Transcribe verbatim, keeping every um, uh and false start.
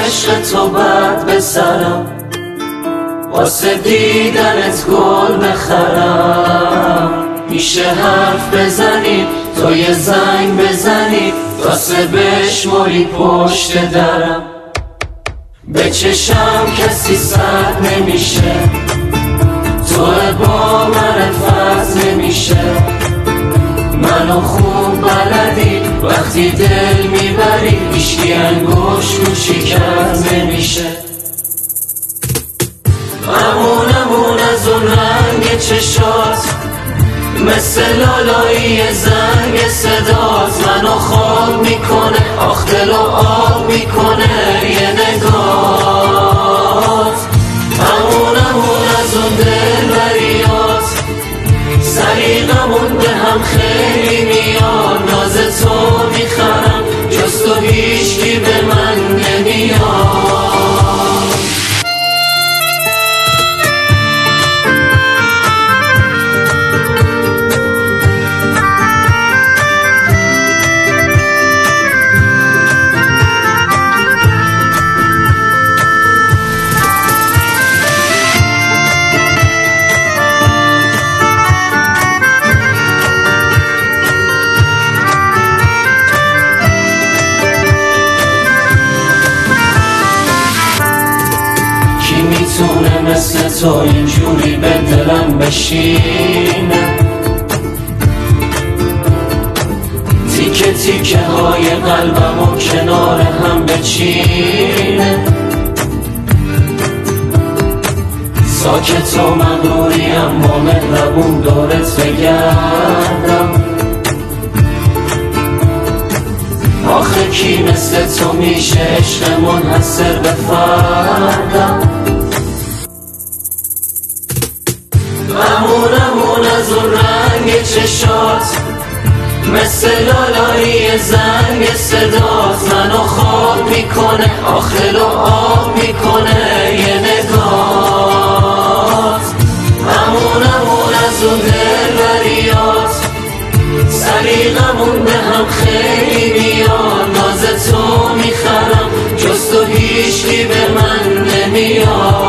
عشق تو بد به سرم، واسه دیدنت گل بخرم. میشه حرف بزنی تو یه زنگ بزنی واسه بشماری پشت درم. به چشم کسی سد نمیشه، تو با من فرض نمیشه. منو خوب بلدی وقتی دل میبری، هیچکی انگوش رو شکست نمیشه. امون امون از اون رنگ چشات، مثل لالایی زنگ صدات منو خواب میکنه، آخ دلو آب میکنه یه نگات. امون امون از اون دلبریات، سریقمون به هم خیلی میاد. ناز تو میخرم جز تو هیچکی به من نمیاد. میتونه مثل تو اینجوری به دلم بشینه، تیکه تیکه های قلبم و کنار هم بچینه. ساکت و مغروریم با مهربون دورت بگردم. آخه کی مثل تو میشه عشق منحصر به فردم. امون امون از اون رنگ چشات، مثل لالایی زنگ صدات منو خواب میکنه، آخر و آب میکنه یه نگات. امون امون از اون دلبریات، سریقمون به هم خیلی میاد. ناز تو میخرم جز تو هیچکی به من نمیاد.